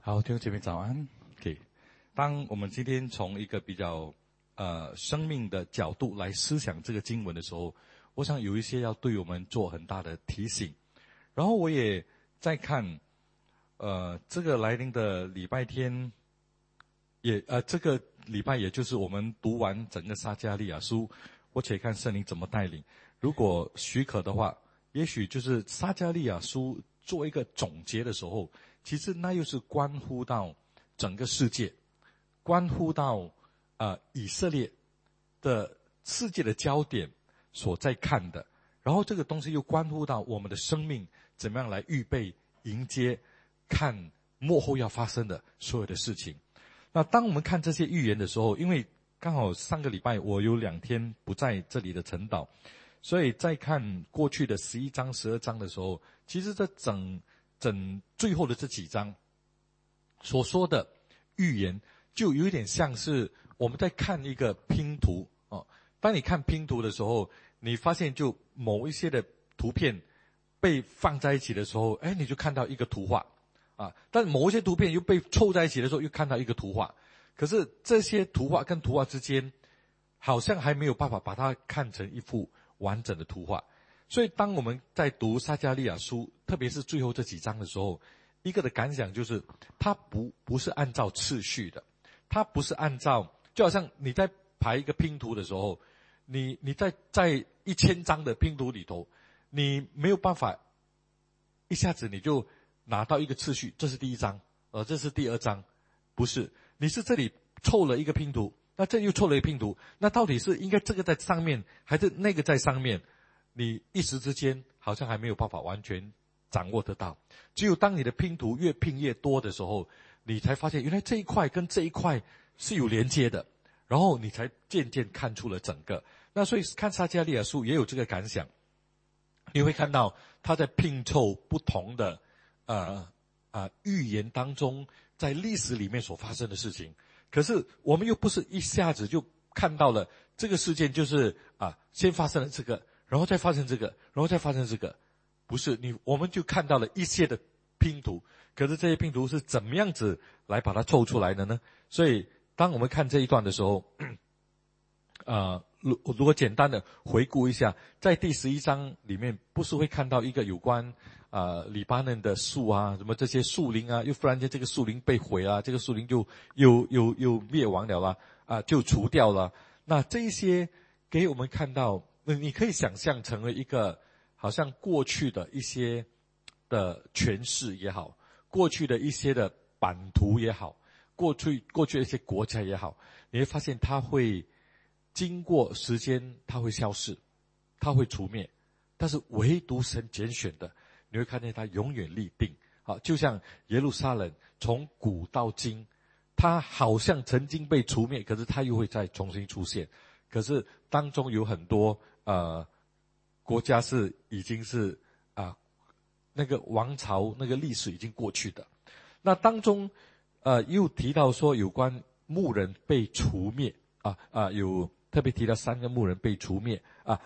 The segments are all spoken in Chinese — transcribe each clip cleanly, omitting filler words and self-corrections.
好，弟兄姐妹早安。OK， 当我们今天从一个比较生命的角度来思想这个经文的时候，我想有一些要对我们做很大的提醒。然后我也在看这个来临的礼拜天，这个礼拜也就是我们读完整个撒迦利亚书，我且看圣灵怎么带领。如果许可的话，也许就是撒迦利亚书做一个总结的时候，其实那又是关乎到整个世界，关乎到以色列的世界的焦点所在看的，然后这个东西又关乎到我们的生命怎么样来预备迎接看末后要发生的所有的事情。那当我们看这些预言的时候，因为刚好上个礼拜我有2天不在这里的晨祷，所以在看过去的11章12章的时候，其实这整最后的这几章所说的预言，就有一点像是我们在看一个拼图哦。当你看拼图的时候，你发现就某一些的图片被放在一起的时候，你就看到一个图画啊。但某一些图片又被凑在一起的时候，又看到一个图画。可是这些图画跟图画之间，好像还没有办法把它看成一幅完整的图画。所以当我们在读撒迦利亚书，特别是最后这几章的时候，一个的感想就是，它不是按照次序的，它不是按照，就好像你在排一个拼图的时候，你在1000张的拼图里头，你没有办法一下子你就拿到一个次序，这是第1章，这是第2章，不是，你是这里凑了一个拼图，那这又凑了一个拼图，那到底是应该这个在上面，还是那个在上面？你一时之间好像还没有办法完全掌握得到。只有当你的拼图越拼越多的时候，你才发现原来这一块跟这一块是有连接的，然后你才渐渐看出了整个。那所以看撒迦利亚书也有这个感想，你会看到他在拼凑不同的预言当中在历史里面所发生的事情。可是我们又不是一下子就看到了这个事件，就是先发生了这个，然后再发生这个，然后再发生这个，不是我们就看到了一些的拼图，可是这些拼图是怎么样子来把它凑出来的呢？所以当我们看这一段的时候，如果简单的回顾一下，在第11章里面，不是会看到一个有关黎巴嫩的树啊，什么这些树林啊，又忽然间这个树林被毁啊，这个树林就又灭亡了啦，就除掉了。那这一些给我们看到，你可以想象成为一个好像过去的一些的诠释也好，过去的一些的版图也好，过去的一些国家也好，你会发现它会经过时间，它会消逝，它会除灭，但是唯独神拣选的，你会看见它永远立定。就像耶路撒冷从古到今，它好像曾经被除灭，可是它又会再重新出现。可是当中有很多国家是已经是那个王朝那个历史已经过去的。那当中又提到说有关牧人被除灭有特别提到3个牧人被除灭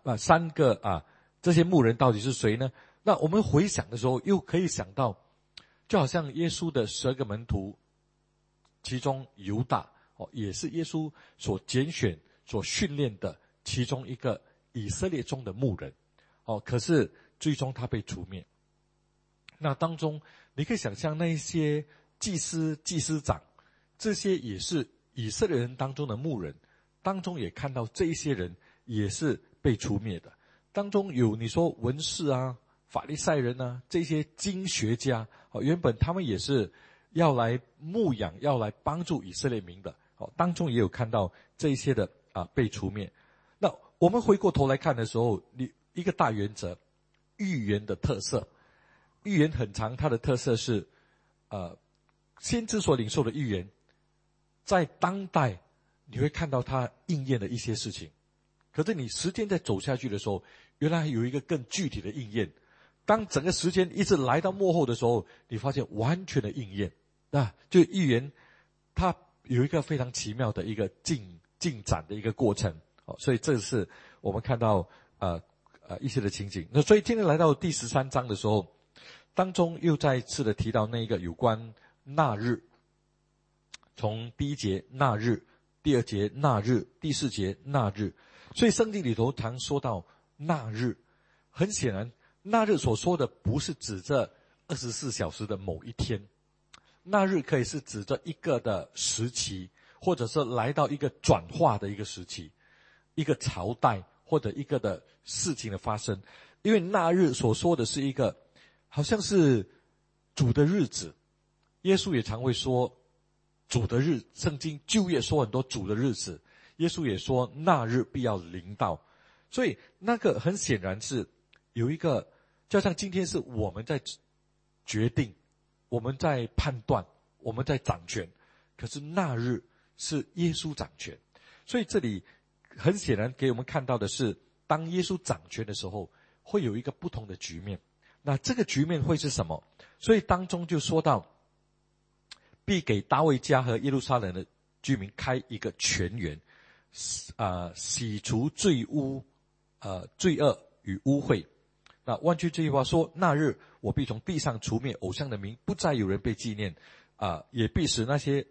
3个这些牧人到底是谁呢？那我们回想的时候又可以想到，就好像耶稣的12个门徒，其中犹大也是耶稣所拣选所训练的其中一个以色列中的牧人可是最终他被除灭。那当中你可以想象那一些祭司长，这些也是以色列人当中的牧人，当中也看到这一些人也是被除灭的。当中有你说文士法利赛人这些经学家原本他们也是要来牧养，要来帮助以色列民的当中也有看到这一些的被除灭。那我们回过头来看的时候，一个大原则，预言的特色，预言很长，它的特色是先知所领受的预言，在当代你会看到它应验的一些事情。可是你时间在走下去的时候，原来有一个更具体的应验。当整个时间一直来到末后的时候，你发现完全的应验就预言它有一个非常奇妙的一个进展的一个过程所以这是我们看到一些的情景。那所以今天来到第13章的时候，当中又再一次的提到那个有关那日从第一节那日，第二节那日，第四节那日。所以圣经里头常说到那日，很显然那日所说的不是指着24小时的某一天，那日可以是指着一个的时期，或者是来到一个转化的一个时期，一个朝代或者一个的事情的发生。因为那日所说的是一个好像是主的日子，耶稣也常会说主的日，圣经旧约说很多主的日子，耶稣也说那日必要临到。所以那个很显然是有一个，就像今天是我们在决定，我们在判断，我们在掌权，可是那日是耶稣掌权。所以这里很显然给我们看到的是，当耶稣掌权的时候，会有一个不同的局面。那这个局面会是什么？所以当中就说到，必给大卫家和耶路撒冷的居民开一个泉源，洗除罪恶与污秽。那换句这句话说，那日我必从地上除灭偶像的名，不再有人被纪念，也必使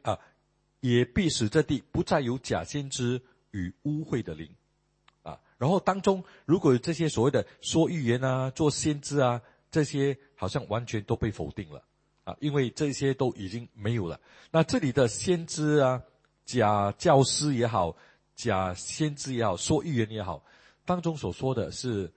这地不再有假先知与污秽的灵。然后当中如果有这些所谓的说预言啊、做先知啊，这些好像完全都被否定了因为这些都已经没有了。那这里的先知啊、假教师也好、假先知也好、说预言也好，当中所说的是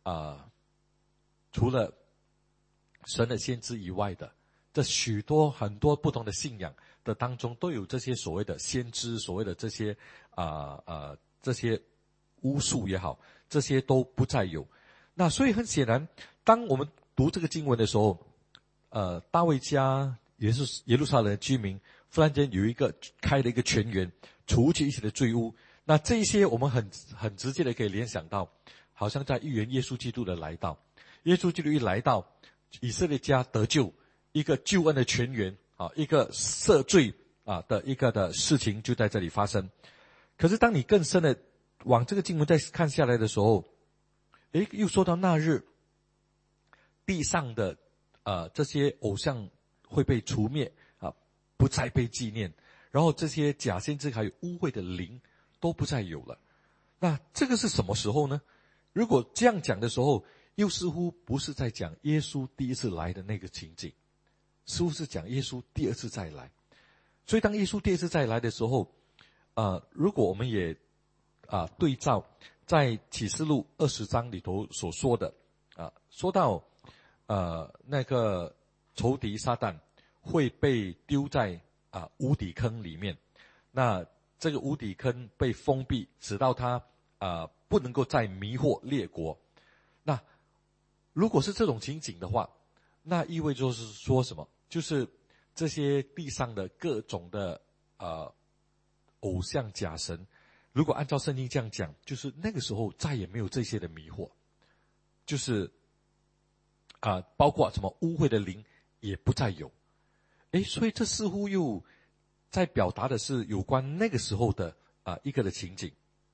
除了神的先知以外的，这很多不同的信仰的当中都有这些所谓的先知，所谓的这些这些巫术也好，这些都不再有。那所以很显然，当我们读这个经文的时候，大卫家也是耶路撒冷的居民，忽然间有一个开了一个泉源，除去一切的罪污。那这一些我们很直接的可以联想到，好像在预言耶稣基督的来到。耶稣基督一来到，以色列家得救，一个救恩的泉源一个赦罪的一个的事情就在这里发生。可是当你更深的往这个经文再看下来的时候，又说到那日地上的这些偶像会被除灭不再被纪念，然后这些假先知还有污秽的灵都不再有了。那这个是什么时候呢？如果这样讲的时候，又似乎不是在讲耶稣第一次来的那个情景，似乎是讲耶稣第二次再来。所以当耶稣第二次再来的时候，如果我们也对照在启示录20章里头所说的说到那个仇敌撒旦会被丢在无底坑里面，那这个无底坑被封闭，直到他不能够再迷惑列国。那如果是这种情景的话，那意味着是说什么？就是这些地上的各种的偶像假神，如果按照圣经这样讲，就是那个时候再也没有这些的迷惑，就是包括什么污秽的灵也不再有。所以这似乎又在表达的是有关那个时候的一个的情景。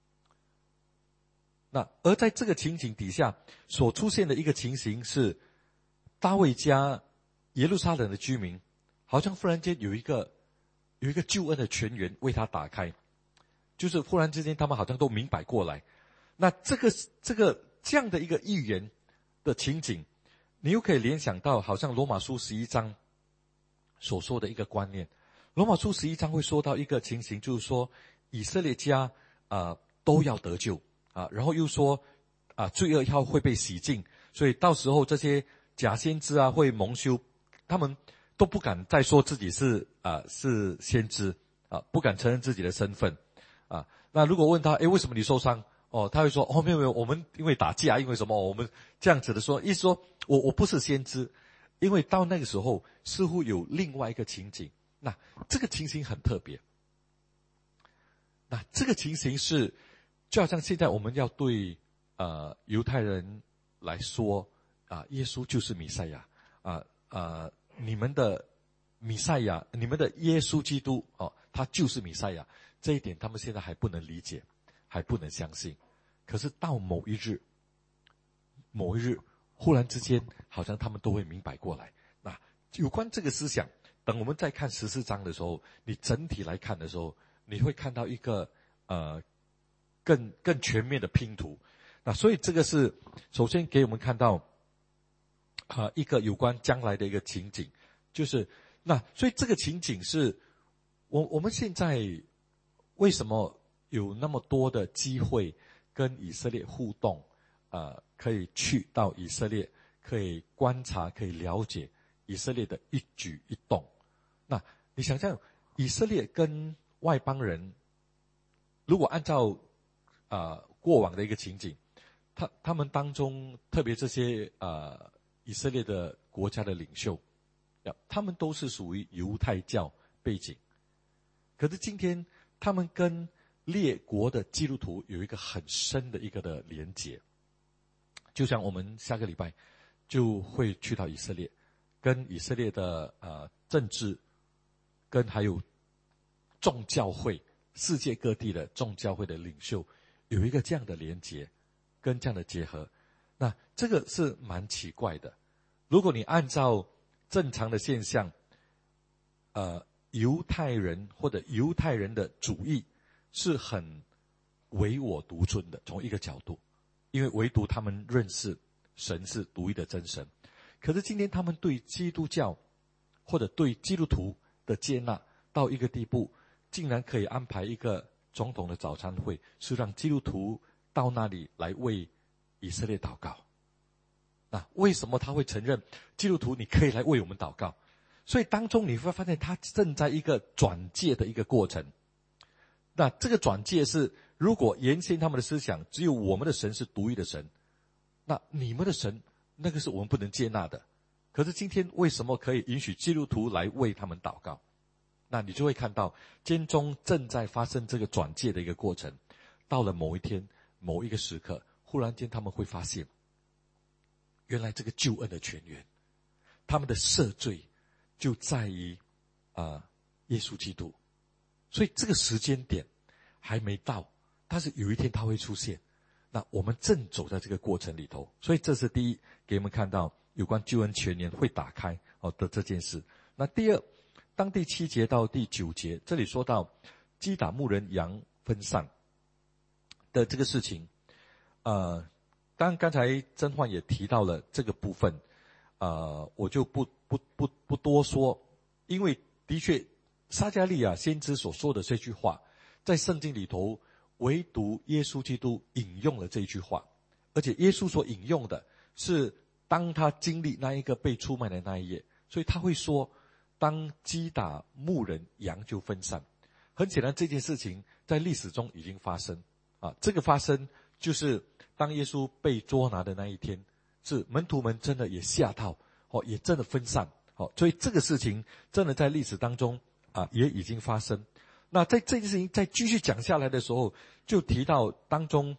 那而在这个情景底下所出现的一个情形是，大卫家耶路撒冷的居民好像忽然间有一个救恩的泉源为他打开，就是忽然之间他们好像都明白过来。那这样的一个预言的情景，你又可以联想到好像罗马书11章所说的一个观念。罗马书11章会说到一个情形，就是说以色列家都要得救然后又说罪恶要会被洗净，所以到时候这些假先知会蒙羞，他们都不敢再说自己是先知不敢承认自己的身份那如果问他为什么你受伤他会说没有，我们因为打架，因为什么，我们这样子的说，意思说我不是先知。因为到那个时候似乎有另外一个情景，那这个情形很特别。那这个情形是就好像现在我们要对犹太人来说耶稣就是弥赛亚你们的弥赛亚，你们的耶稣基督他就是弥赛亚，这一点他们现在还不能理解，还不能相信。可是到某一日忽然之间好像他们都会明白过来。那有关这个思想等我们再看14章的时候，你整体来看的时候，你会看到一个更全面的拼图。那所以这个是首先给我们看到一个有关将来的一个情景，就是那所以这个情景是我们现在为什么有那么多的机会跟以色列互动，可以去到以色列，可以观察，可以了解以色列的一举一动。那你想象以色列跟外邦人，如果按照过往的一个情景，他们当中特别这些以色列的国家的领袖，他们都是属于犹太教背景，可是今天他们跟列国的基督徒有一个很深的一个的连结。就像我们下个礼拜就会去到以色列，跟以色列的政治，跟还有众教会，世界各地的众教会的领袖有一个这样的连结，跟这样的结合。那这个是蛮奇怪的。如果你按照正常的现象，犹太人或者犹太人的主义是很唯我独尊的，从一个角度，因为唯独他们认识神是独一的真神。可是今天他们对基督教或者对基督徒的接纳到一个地步，竟然可以安排一个总统的早餐会，是让基督徒到那里来为以色列祷告。那为什么他会承认基督徒你可以来为我们祷告？所以当中你会发现他正在一个转介的一个过程。那这个转介是，如果原先他们的思想只有我们的神是独一的神，那你们的神那个是我们不能接纳的。可是今天为什么可以允许基督徒来为他们祷告？那你就会看到间中正在发生这个转介的一个过程。到了某一天某一个时刻，忽然间他们会发现，原来这个救恩的泉源，他们的赦罪就在于耶稣基督。所以这个时间点还没到，但是有一天他会出现。那我们正走在这个过程里头，所以这是第一，给我们看到有关救恩泉源会打开的这件事。那第二，当第7节到第9节，这里说到击打牧人羊分散的这个事情，当然刚才甄焕也提到了这个部分，我就不多说，因为的确撒迦利亚先知所说的这句话，在圣经里头唯独耶稣基督引用了这一句话，而且耶稣所引用的是当他经历那一个被出卖的那一夜，所以他会说，当击打牧人，羊就分散。很显然这件事情在历史中已经发生这个发生就是当耶稣被捉拿的那一天，是门徒们真的也吓到也真的分散所以这个事情真的在历史当中也已经发生。那在这件事情再继续讲下来的时候，就提到当中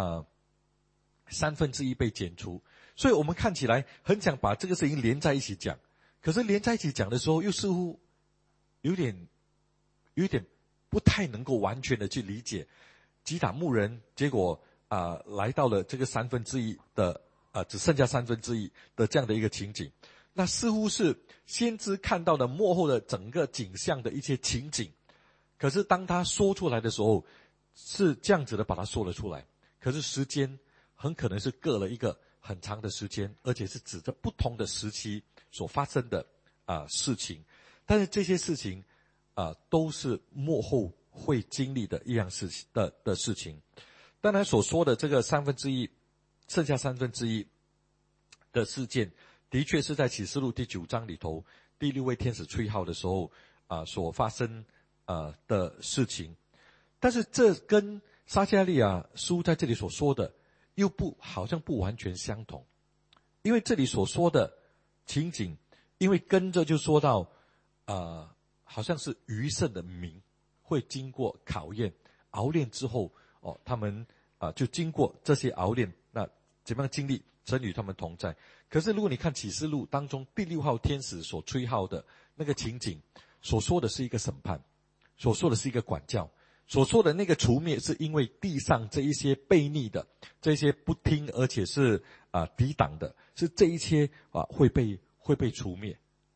1/3被剪除，所以我们看起来很想把这个事情连在一起讲，可是连在一起讲的时候，又似乎有点不太能够完全的去理解击打牧人，结果来到了这个1/3的只剩下1/3的这样的一个情景。那似乎是先知看到的幕后的整个景象的一些情景，可是当他说出来的时候，是这样子的把它说了出来，可是时间很可能是隔了一个很长的时间，而且是指着不同的时期所发生的事情。但是这些事情都是幕后会经历的一样事情的事情。当然所说的这个1/3，剩下1/3的事件，的确是在启示录第9章里头第6位天使吹号的时候所发生的事情。但是这跟撒迦利亚书在这里所说的又好像不完全相同，因为这里所说的情景，因为跟着就说到好像是余剩的民会经过考验熬炼之后他们就经过这些熬炼，那怎么样经历神与他们同在。可是如果你看启示录当中第6号天使所吹号的那个情景，所说的是一个审判，所说的是一个管教，所说的那个除灭是因为地上这一些悖逆的，这些不听而且是抵挡的，是这一些会被除灭。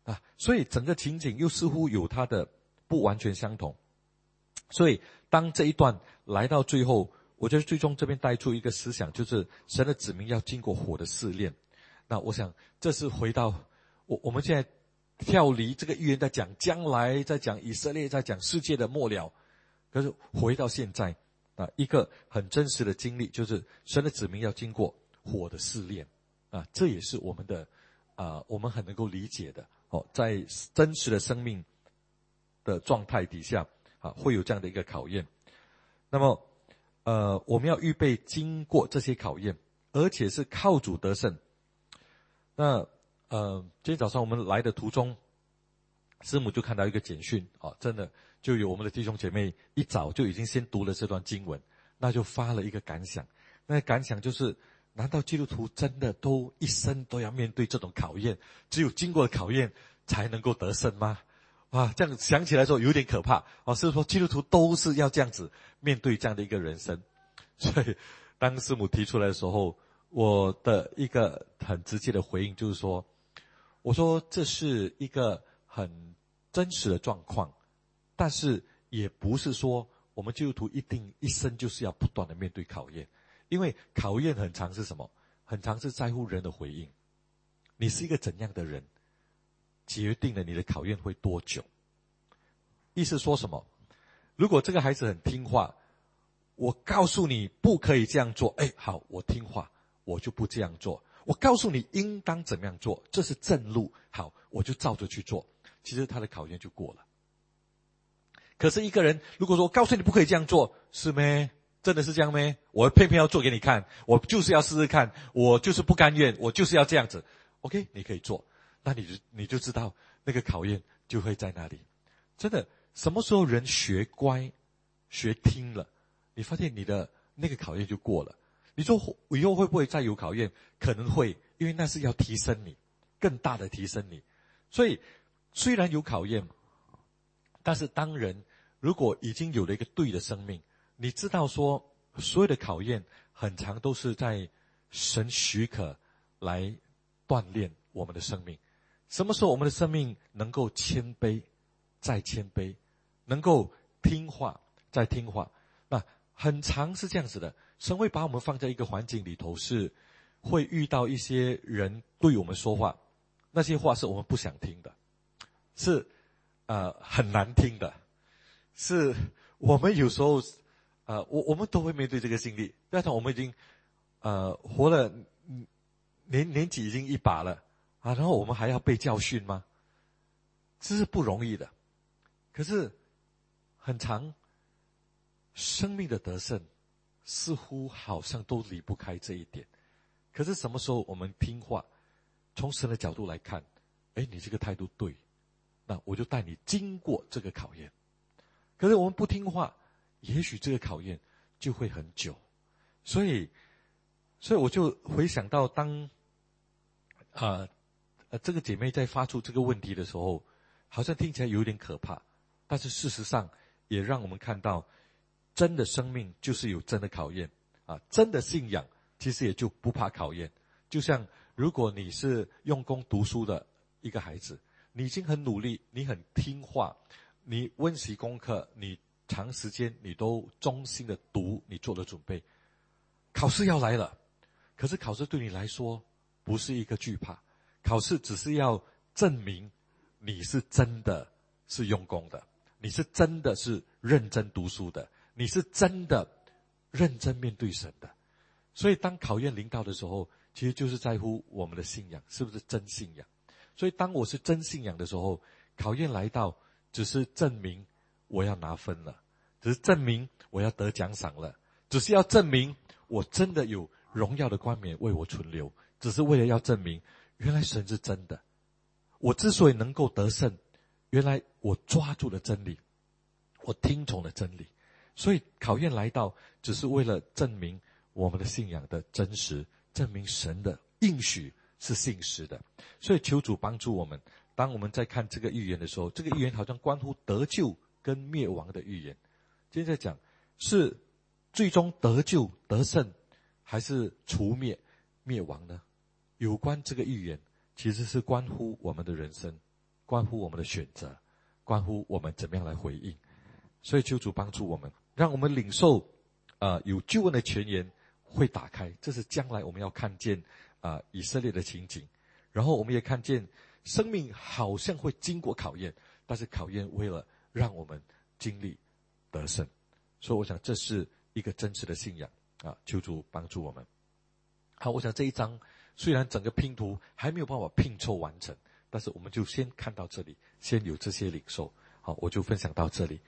所以整个情景又似乎有它的不完全相同。所以当这一段来到最后，我觉得最终这边带出一个思想，就是神的子民要经过火的试炼。那我想这是回到我们现在跳离这个预言，在讲将来，在讲以色列，在讲世界的末了。可是回到现在一个很真实的经历，就是神的子民要经过火的试炼这也是我们的我们很能够理解的在真实的生命的状态底下会有这样的一个考验。那么我们要预备经过这些考验，而且是靠主得胜。那今天早上我们来的途中，师母就看到一个简讯真的就有我们的弟兄姐妹一早就已经先读了这段经文，那就发了一个感想。那个感想就是，难道基督徒真的都一生都要面对这种考验，只有经过了考验才能够得胜吗？这样想起来说有点可怕是说基督徒都是要这样子面对这样的一个人生。所以当师母提出来的时候，我的一个很直接的回应就是说，我说这是一个很真实的状况，但是也不是说我们基督徒一定一生就是要不断的面对考验。因为考验很常是什么？很常是在乎人的回应。你是一个怎样的人，决定了你的考验会多久。意思说什么？如果这个孩子很听话，我告诉你不可以这样做，好，我听话，我就不这样做。我告诉你应当怎么样做，这是正路，好，我就照着去做。其实他的考验就过了。可是一个人如果说我告诉你不可以这样做，是咩？真的是这样咩？我偏偏要做给你看，我就是要试试看，我就是不甘愿，我就是要这样子。OK， 你可以做，那你就知道那个考验就会在那里。真的，什么时候人学乖学听了，你发现你的那个考验就过了。你说以后会不会再有考验？可能会，因为那是要提升你，更大的提升你。所以虽然有考验，但是当人如果已经有了一个对的生命，你知道说所有的考验很常都是在神许可来锻炼我们的生命。什么时候我们的生命能够谦卑再谦卑，能够听话再听话，那很常是这样子的。神会把我们放在一个环境里头，是会遇到一些人对我们说话，那些话是我们不想听的，是很难听的，是我们有时候我们都会面对这个经历。加上我们已经活了年纪已经一把了然后我们还要被教训吗？这是不容易的。可是很长生命的得胜似乎好像都离不开这一点。可是什么时候我们听话，从神的角度来看，你这个态度对，那我就带你经过这个考验。可是我们不听话，也许这个考验就会很久。所以我就回想到当这个姐妹在发出这个问题的时候，好像听起来有点可怕，但是事实上也让我们看到真的生命就是有真的考验真的信仰其实也就不怕考验。就像如果你是用功读书的一个孩子，你已经很努力，你很听话，你温习功课，你长时间你都忠心的读，你做了准备，考试要来了。可是考试对你来说不是一个惧怕，考试只是要证明你是真的是用功的，你是真的是认真读书的，你是真的认真面对神的。所以当考验临到的时候，其实就是在乎我们的信仰是不是真信仰。所以当我是真信仰的时候，考验来到只是证明我要拿分了，只是证明我要得奖赏了，只是要证明我真的有荣耀的冠冕为我存留，只是为了要证明原来神是真的。我之所以能够得胜，原来我抓住了真理，我听从了真理。所以考验来到只是为了证明我们的信仰的真实，证明神的应许是信实的。所以求主帮助我们，当我们在看这个预言的时候，这个预言好像关乎得救跟灭亡的预言。今天在讲是最终得救得胜，还是除灭亡呢？有关这个预言其实是关乎我们的人生关乎我们的选择，关乎我们怎么样来回应。所以求主帮助我们，让我们领受有救恩的泉源会打开，这是将来我们要看见以色列的情景。然后我们也看见生命好像会经过考验，但是考验为了让我们经历得胜。所以我想这是一个真实的信仰求主帮助我们。好，我想这一章虽然整个拼图还没有办法拼凑完成，但是我们就先看到这里，先有这些领受。好，我就分享到这里。